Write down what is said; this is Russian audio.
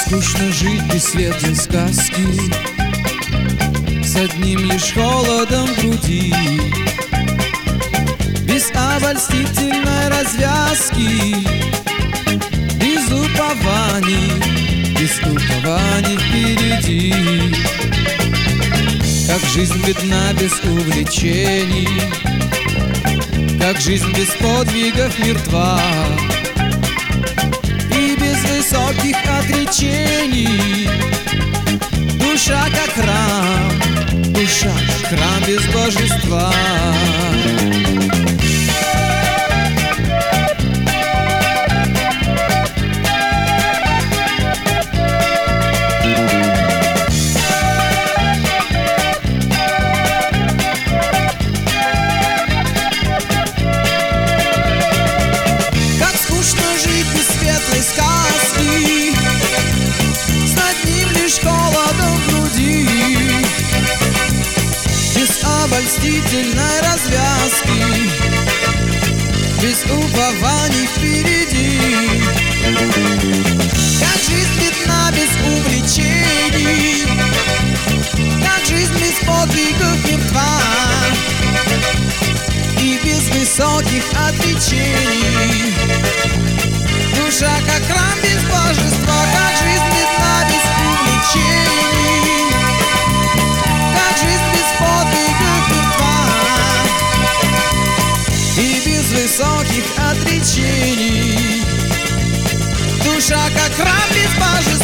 скучно жить без светлой сказки, с одним лишь холодом в груди, без обольстительной развязки, без упований впереди. Как жизнь бедна без увлечений, как жизнь без подвигов мертва, и без высоких отречений. Душа как храм без божества. Сказки, с одним лишь холодом в груди, без обольстительной развязки, без упований впереди. Как жизнь бедна без увлечений, как жизнь без подвигов мертва, и без высоких отречений. Душа как храм без божества, как жизнь бедна без увлечений, как жизнь без подвигов мертва, и без высоких отречений. Душа как храм без божества.